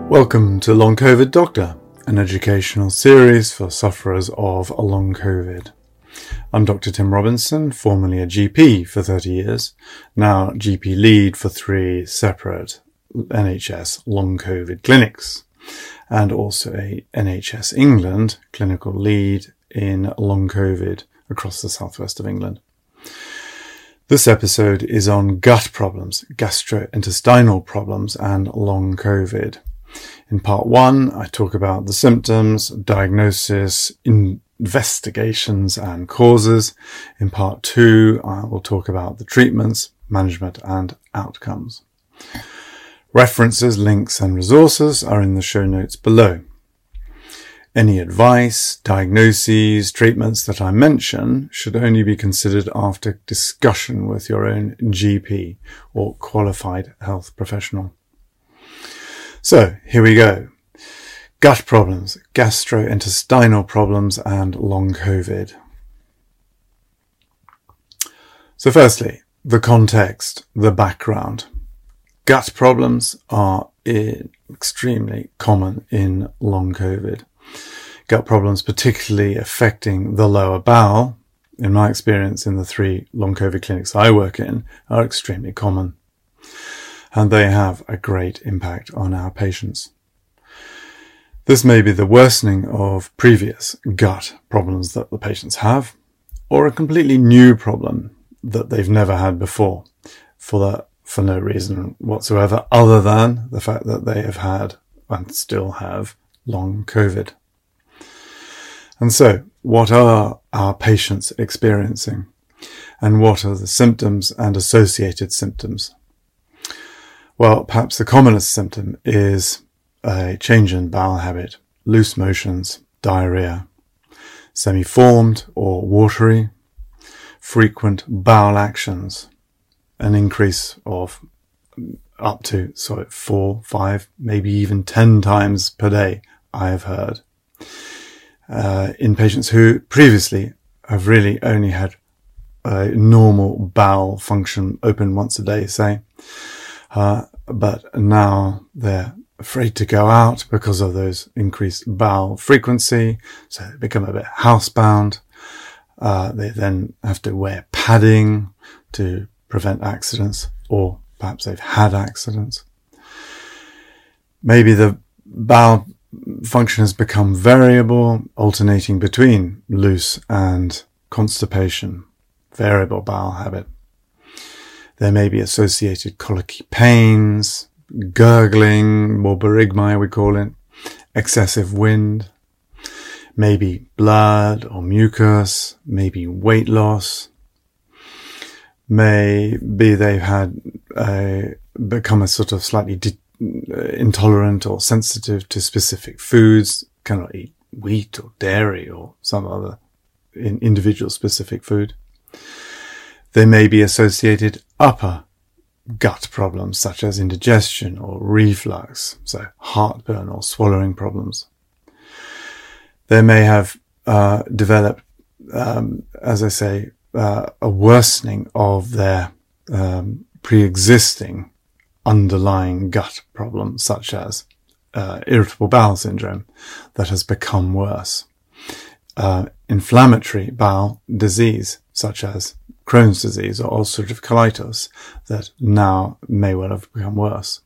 Welcome to Long COVID Doctor, an educational series for sufferers of long COVID. I'm Dr. Tim Robinson, formerly a GP for 30 years, now GP lead for 3 separate NHS long COVID clinics, and also a NHS England clinical lead in long COVID across the southwest of England. This episode is on gut problems, gastrointestinal problems, and long COVID. In part 1, I talk about the symptoms, diagnosis, investigations, and causes. In part 2, I will talk about the treatments, management, and outcomes. References, links, and resources are in the show notes below. Any advice, diagnoses, treatments that I mention should only be considered after discussion with your own GP or qualified health professional. So, here we go. Gut problems, gastrointestinal problems, and long COVID. So firstly, the context, the background. Gut problems are extremely common in long COVID. Gut problems particularly affecting the lower bowel, in my experience in the 3 long COVID clinics I work in, are extremely common. And they have a great impact on our patients. This may be the worsening of previous gut problems that the patients have, or a completely new problem that they've never had before, for no reason whatsoever other than the fact that they have had and still have long COVID. And so, what are our patients experiencing? And what are the symptoms and associated symptoms? Well, perhaps the commonest symptom is a change in bowel habit, loose motions, diarrhea, semi-formed or watery, frequent bowel actions, an increase of up to 4, 5, maybe even 10 times per day, I have heard, in patients who previously have really only had a normal bowel function open once a day, say, but now they're afraid to go out because of those increased bowel frequency, so they become a bit housebound. They then have to wear padding to prevent accidents, or perhaps they've had accidents. Maybe the bowel function has become variable, alternating between loose and constipation, variable bowel habit. There may be associated colicky pains, gurgling, borborygmi we call it, excessive wind, maybe blood or mucus, maybe weight loss. Maybe they've had become a sort of slightly intolerant or sensitive to specific foods, cannot eat wheat or dairy or some other individual specific food. They may be associated upper gut problems such as indigestion or reflux, so heartburn or swallowing problems. They may have developed, as I say, a worsening of their pre-existing underlying gut problems such as irritable bowel syndrome that has become worse. Inflammatory bowel disease such as Crohn's disease or ulcerative colitis that now may well have become worse.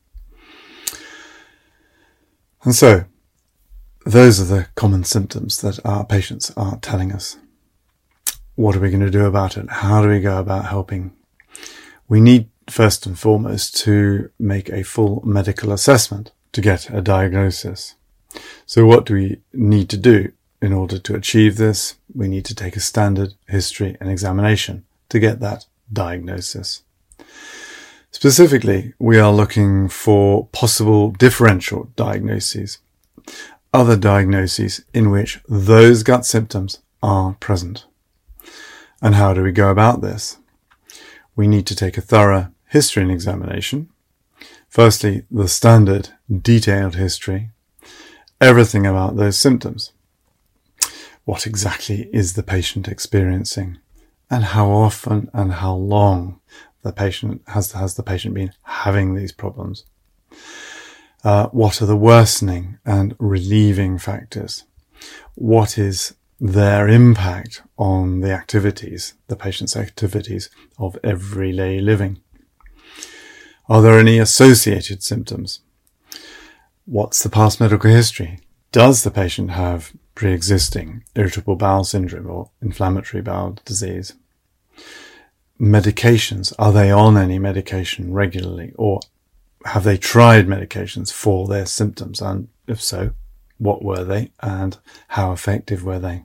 And so, those are the common symptoms that our patients are telling us. What are we going to do about it? How do we go about helping? We need, first and foremost, to make a full medical assessment to get a diagnosis. So what do we need to do in order to achieve this? We need to take a standard history and examination to get that diagnosis. Specifically, we are looking for possible differential diagnoses, other diagnoses in which those gut symptoms are present. And how do we go about this? We need to take a thorough history and examination. Firstly, the standard detailed history, everything about those symptoms. What exactly is the patient experiencing? And how often and how long the patient has the patient been having these problems? What are the worsening and relieving factors? What is their impact on the activities, the patient's activities of everyday living? Are there any associated symptoms? What's the past medical history? Does the patient have pre-existing irritable bowel syndrome or inflammatory bowel disease? Medications, are they on any medication regularly, or have they tried medications for their symptoms? And if so, what were they and how effective were they?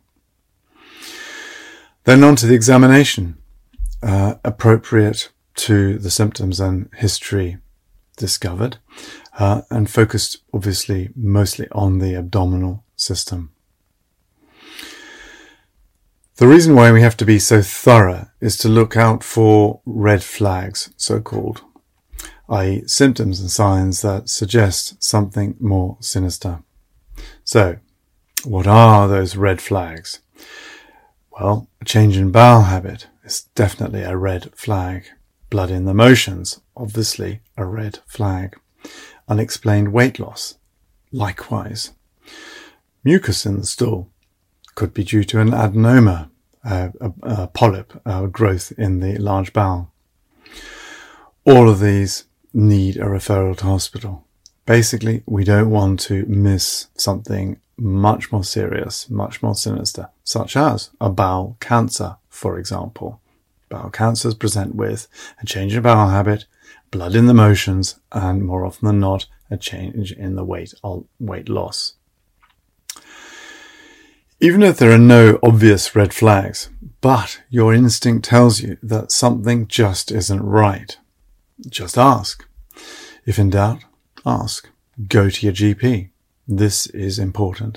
Then on to the examination, appropriate to the symptoms and history discovered, and focused obviously mostly on the abdominal system. The reason why we have to be so thorough is to look out for red flags, so-called, i.e. symptoms and signs that suggest something more sinister. So, what are those red flags? Well, a change in bowel habit is definitely a red flag. Blood in the motions, obviously a red flag. Unexplained weight loss, likewise. Mucus in the stool could be due to an adenoma, a polyp, growth in the large bowel. All of these need a referral to hospital. Basically, we don't want to miss something much more serious, much more sinister, such as a bowel cancer, for example. Bowel cancers present with a change in bowel habit, blood in the motions, and more often than not, a change in the weight loss. Even if there are no obvious red flags, but your instinct tells you that something just isn't right, just ask. If in doubt, ask. Go to your GP. This is important.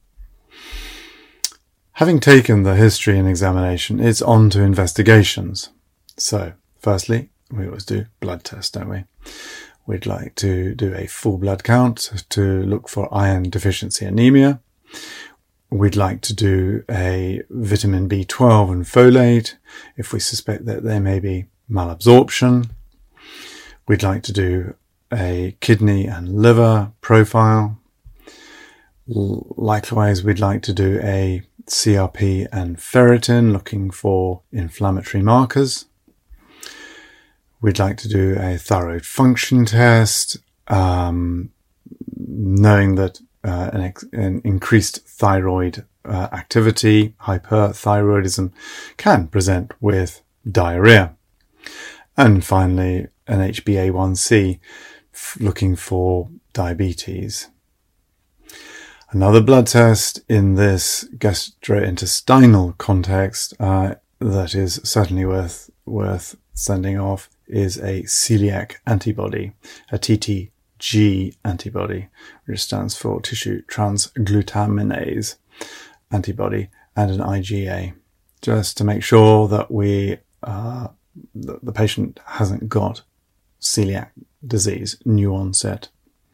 Having taken the history and examination, it's on to investigations. So, firstly, we always do blood tests, don't we? We'd like to do a full blood count to look for iron deficiency anemia. We'd like to do a vitamin B12 and folate if we suspect that there may be malabsorption. We'd like to do a kidney and liver profile. Likewise, we'd like to do a CRP and ferritin, looking for inflammatory markers. We'd like to do a thyroid function test, knowing that an increased thyroid activity, hyperthyroidism, can present with diarrhea. And finally, an HbA1c, looking for diabetes. Another blood test in this gastrointestinal context that is certainly worth sending off is a celiac antibody, a TTG antibody, which stands for tissue transglutaminase antibody, and an IgA, just to make sure that the patient hasn't got celiac disease, new onset.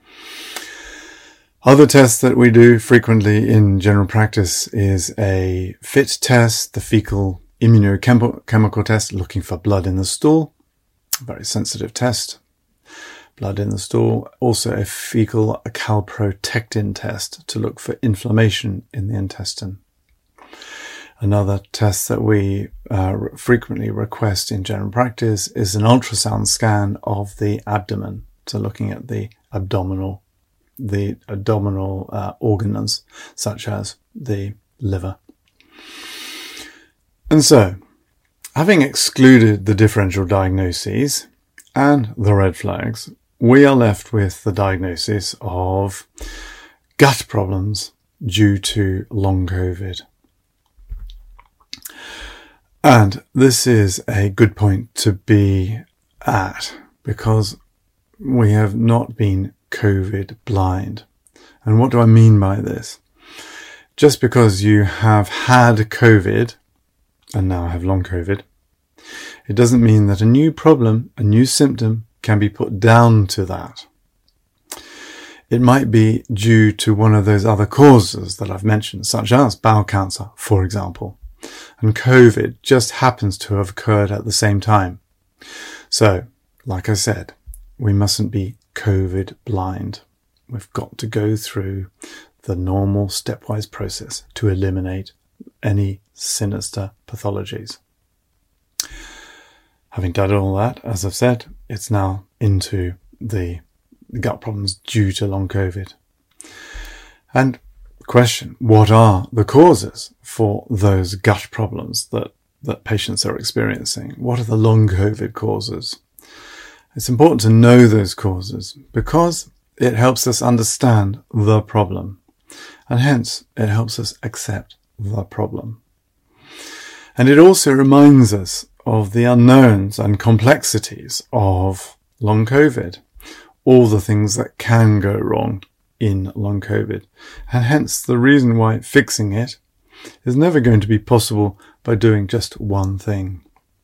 Other tests that we do frequently in general practice is a FIT test, the fecal immunochemical test, looking for blood in the stool. Very sensitive test. Blood in the stool. Also a fecal calprotectin test to look for inflammation in the intestine. Another test that we frequently request in general practice is an ultrasound scan of the abdomen. So looking at the abdominal organs, such as the liver. And so, having excluded the differential diagnoses and the red flags, we are left with the diagnosis of gut problems due to long COVID. And this is a good point to be at, because we have not been COVID blind. And what do I mean by this? Just because you have had COVID and now have long COVID, it doesn't mean that a new problem, a new symptom can be put down to that. It might be due to one of those other causes that I've mentioned, such as bowel cancer, for example. And COVID just happens to have occurred at the same time. So, like I said, we mustn't be COVID blind. We've got to go through the normal stepwise process to eliminate any sinister pathologies. Having done all that, as I've said, it's now into the gut problems due to long COVID. And the question, what are the causes for those gut problems that patients are experiencing? What are the long COVID causes? It's important to know those causes because it helps us understand the problem, and hence it helps us accept the problem. And it also reminds us of the unknowns and complexities of long COVID, all the things that can go wrong in long COVID, and hence the reason why fixing it is never going to be possible by doing just one thing.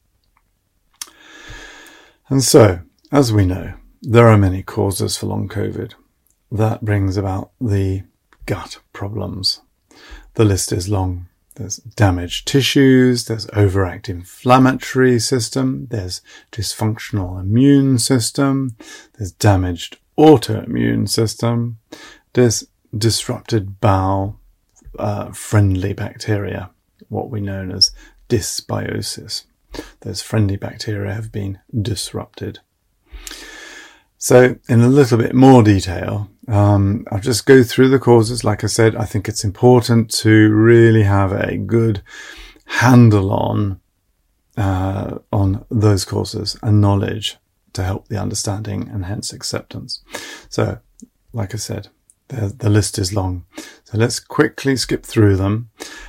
And so, as we know, there are many causes for long COVID. That brings about the gut problems. The list is long. There's damaged tissues, there's overactive inflammatory system, there's dysfunctional immune system, there's damaged autoimmune system, there's disrupted bowel friendly bacteria, what we know as dysbiosis. Those friendly bacteria have been disrupted. So in a little bit more detail, I'll just go through the causes. Like I said, I think it's important to really have a good handle on those causes and knowledge to help the understanding and hence acceptance. So, like I said, the list is long. So let's quickly skip through them,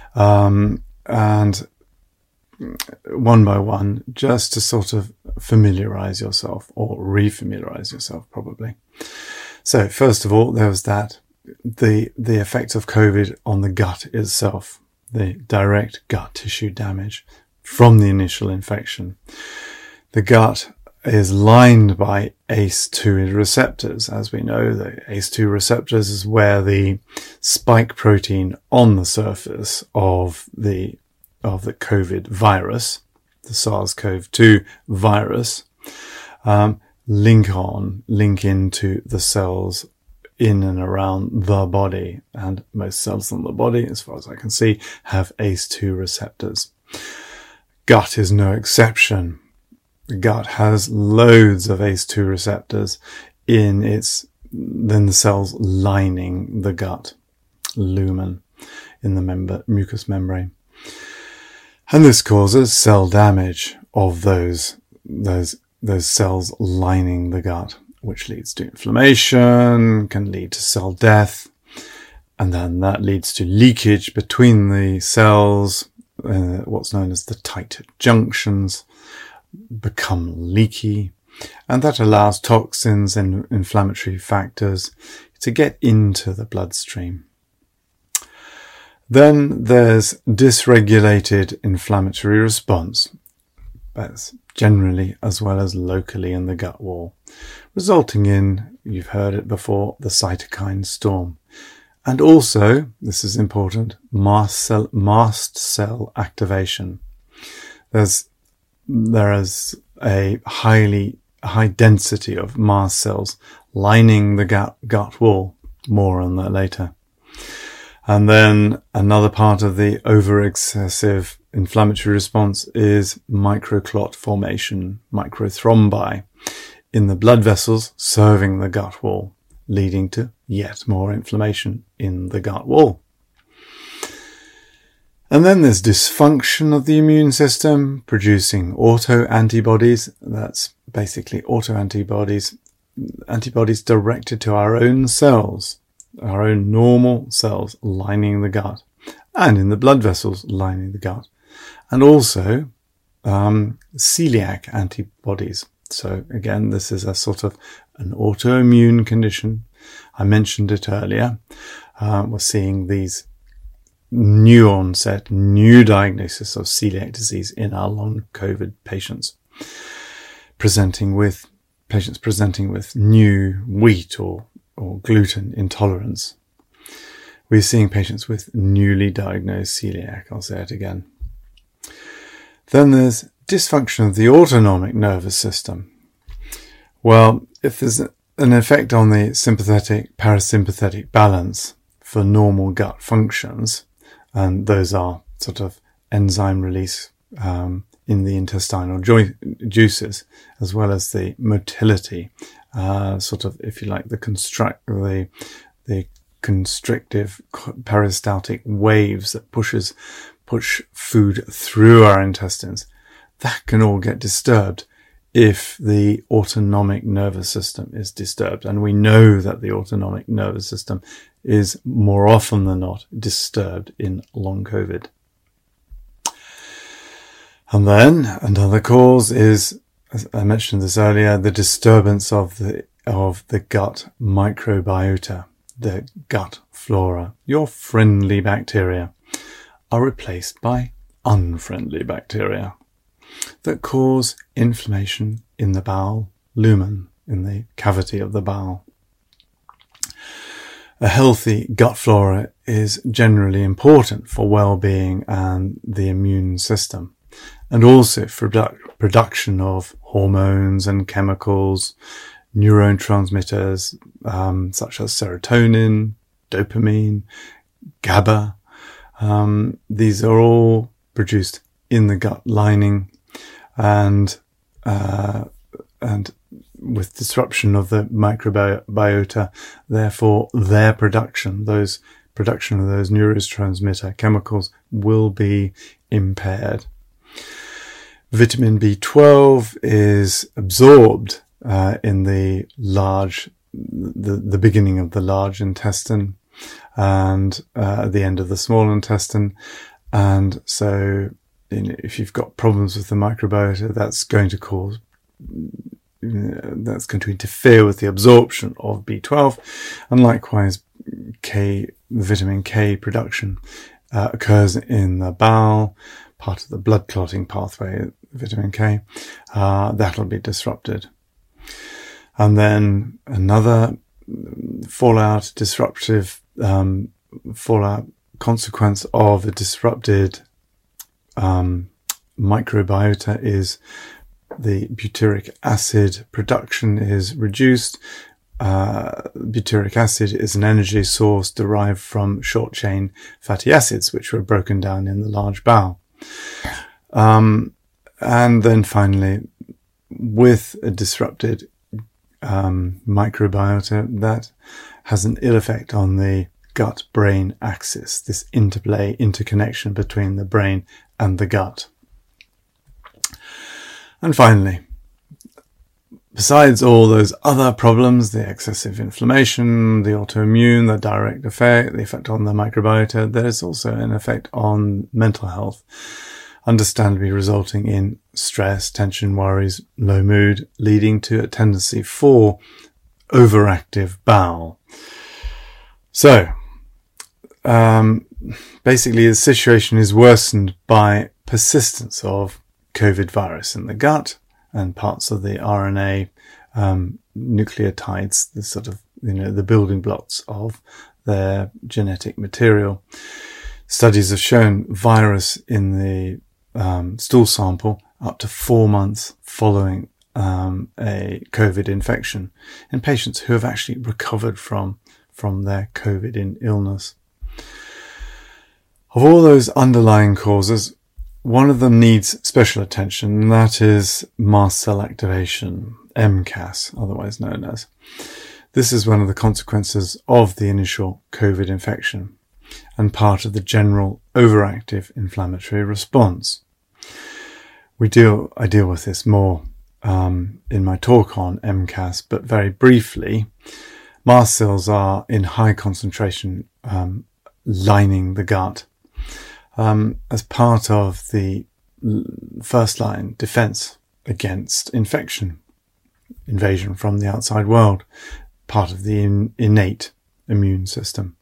and one by one, just to sort of familiarize yourself or refamiliarize yourself probably. So first of all, there was that, the effect of COVID on the gut itself, the direct gut tissue damage from the initial infection. The gut is lined by ACE2 receptors. As we know, the ACE2 receptors is where the spike protein on the surface of the COVID virus, the SARS-CoV-2 virus, link into the cells in and around the body. And most cells in the body, as far as I can see, have ACE2 receptors. Gut is no exception. The gut has loads of ACE2 receptors in the cells lining the gut lumen in the mucous membrane. And this causes cell damage of those cells lining the gut, which leads to inflammation, can lead to cell death, and then that leads to leakage between the cells, what's known as the tight junctions, become leaky, and that allows toxins and inflammatory factors to get into the bloodstream. Then there's dysregulated inflammatory response. That's generally as well as locally in the gut wall, resulting in, you've heard it before, the cytokine storm. And also, this is important, mast cell activation. There is a high density of mast cells lining the gut wall. More on that later. And then another part of the over-excessive inflammatory response is microclot formation, microthrombi, in the blood vessels serving the gut wall, leading to yet more inflammation in the gut wall. And then there's dysfunction of the immune system, producing autoantibodies. That's basically autoantibodies, antibodies directed to our own cells, our own normal cells lining the gut, and in the blood vessels lining the gut, and also celiac antibodies. So again, this is a sort of an autoimmune condition. I mentioned it earlier. We're seeing these new onset, new diagnosis of celiac disease in our long COVID patients, presenting with new wheat or gluten intolerance. We're seeing patients with newly diagnosed celiac. I'll say it again. Then there's dysfunction of the autonomic nervous system. Well, if there's an effect on the sympathetic parasympathetic balance for normal gut functions, and those are sort of enzyme release in the intestinal juices, as well as the motility, sort of, if you like, the constrictive peristaltic waves that push food through our intestines. That can all get disturbed if the autonomic nervous system is disturbed. And we know that the autonomic nervous system is more often than not disturbed in long COVID. And then another cause is, as I mentioned this earlier, the disturbance of the gut microbiota, the gut flora. Your friendly bacteria are replaced by unfriendly bacteria that cause inflammation in the bowel lumen, in the cavity of the bowel. A healthy gut flora is generally important for well-being and the immune system, and also for production of hormones and chemicals, neurotransmitters such as serotonin, dopamine, GABA. These are all produced in the gut lining, and with disruption of the microbiota, therefore their production of those neurotransmitter chemicals will be impaired. Vitamin B12 is absorbed in the beginning of the large intestine and at the end of the small intestine, and so if you've got problems with the microbiota, that's going to interfere with the absorption of B12, and likewise vitamin K production occurs in the bowel, part of the blood clotting pathway, vitamin K, that'll be disrupted. And then another disruptive fallout consequence of a disrupted microbiota is the butyric acid production is reduced. Butyric acid is an energy source derived from short-chain fatty acids, which were broken down in the large bowel. And then finally, with a disrupted microbiota, that has an ill effect on the gut-brain axis, this interconnection between the brain and the gut. And finally, besides all those other problems, the excessive inflammation, the autoimmune, the direct effect, the effect on the microbiota, there is also an effect on mental health, understandably resulting in stress, tension, worries, low mood, leading to a tendency for overactive bowel. So, basically the situation is worsened by persistence of COVID virus in the gut and parts of the RNA nucleotides, the sort of, the building blocks of their genetic material. Studies have shown virus in the stool sample up to 4 months following a COVID infection in patients who have actually recovered from their COVID illness. Of all those underlying causes, one of them needs special attention, and that is mast cell activation, MCAS, otherwise known as. This is one of the consequences of the initial COVID infection and part of the general overactive inflammatory response. I deal with this more in my talk on MCAS, but very briefly, mast cells are in high concentration lining the gut as part of the first line defense against invasion from the outside world, part of the innate immune system.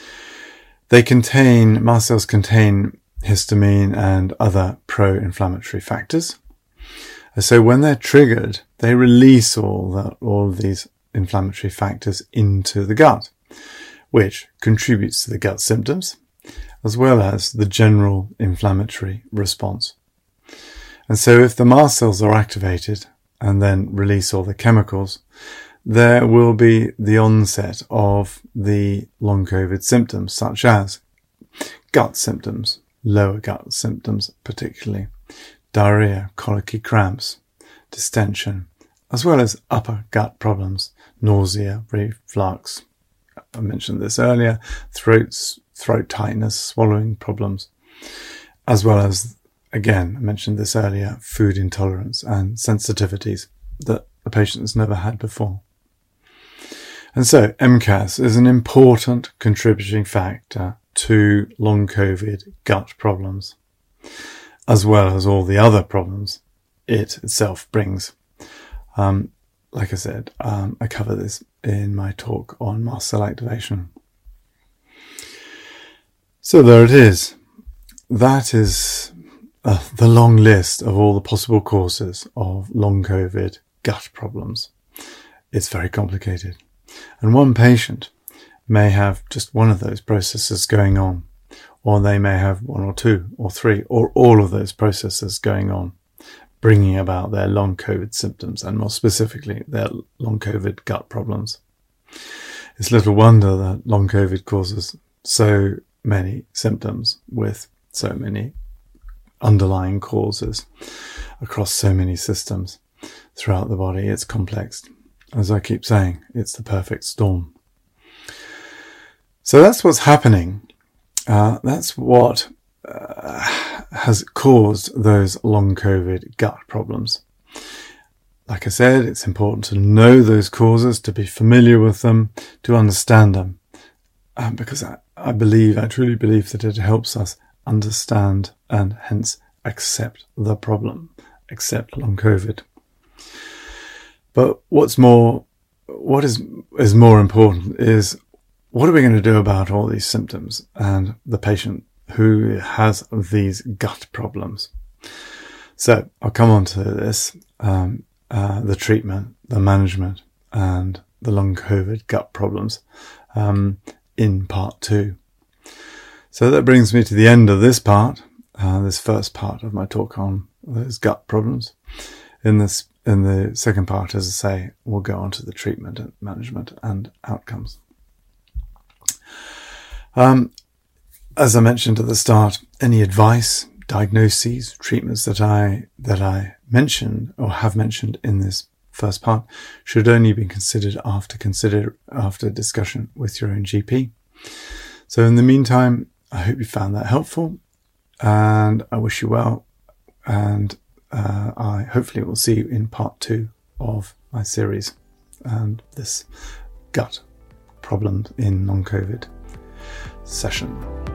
Mast cells contain histamine and other pro-inflammatory factors. So when they're triggered, they release all of these inflammatory factors into the gut, which contributes to the gut symptoms, as well as the general inflammatory response. And so if the mast cells are activated and then release all the chemicals, there will be the onset of the long COVID symptoms, such as gut symptoms, lower gut symptoms particularly, diarrhea, colicky cramps, distension, as well as upper gut problems, nausea, reflux. I mentioned this earlier, throat tightness, swallowing problems, as well as, again, I mentioned this earlier, food intolerance and sensitivities that the patient has never had before. And so MCAS is an important contributing factor to long COVID gut problems, as well as all the other problems it itself brings. Like I said, I cover this in my talk on mast cell activation. So there it is. That is the long list of all the possible causes of long COVID gut problems. It's very complicated. And one patient may have just one of those processes going on, or they may have one or two or three or all of those processes going on, bringing about their long COVID symptoms, and more specifically, their long COVID gut problems. It's little wonder that long COVID causes so many symptoms with so many underlying causes across so many systems throughout the body. It's complex. As I keep saying, it's the perfect storm. So that's what's happening. That's what has caused those long COVID gut problems. Like I said, it's important to know those causes, to be familiar with them, to understand them, because I truly believe that it helps us understand and hence accept the problem, accept long COVID. But what is more important is, what are we going to do about all these symptoms and the patient who has these gut problems? So I'll come on to this, the treatment, the management, and the long COVID gut problems in part 2. So that brings me to the end of this part, this first part of my talk on those gut problems. In the second part, as I say, we'll go on to the treatment and management and outcomes. As I mentioned at the start, any advice, diagnoses, treatments that I mention or have mentioned in this first part should only be considered after discussion with your own GP. So in the meantime, I hope you found that helpful, and I wish you well, and I hopefully will see you in part 2 of my series and this gut problem in long COVID session.